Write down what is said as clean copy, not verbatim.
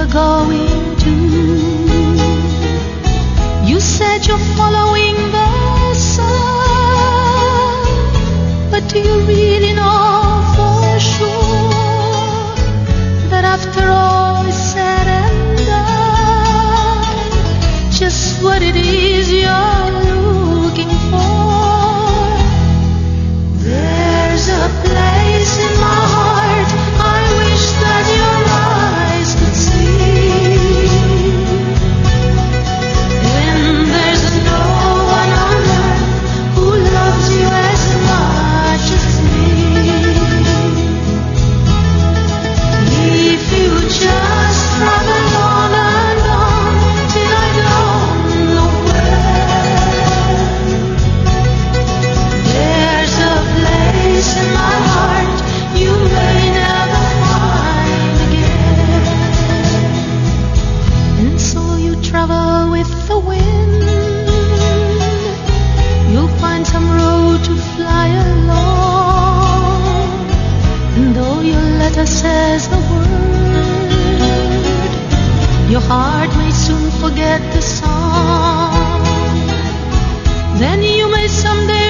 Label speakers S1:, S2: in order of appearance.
S1: were going to. You said you're following the sun, but do you really know for sure that after all is said and done, just what it is you're looking for? There's a place in my heart I wish that your eyes could see. And there's no one on earth who loves you as much as me. If you just travel on and on till I don't know where, there's a place in my heart you may never find again. And so you travel with the wind, you'll find some road to fly along. And though your letter says the word, your heart may soon forget the song. Then you may someday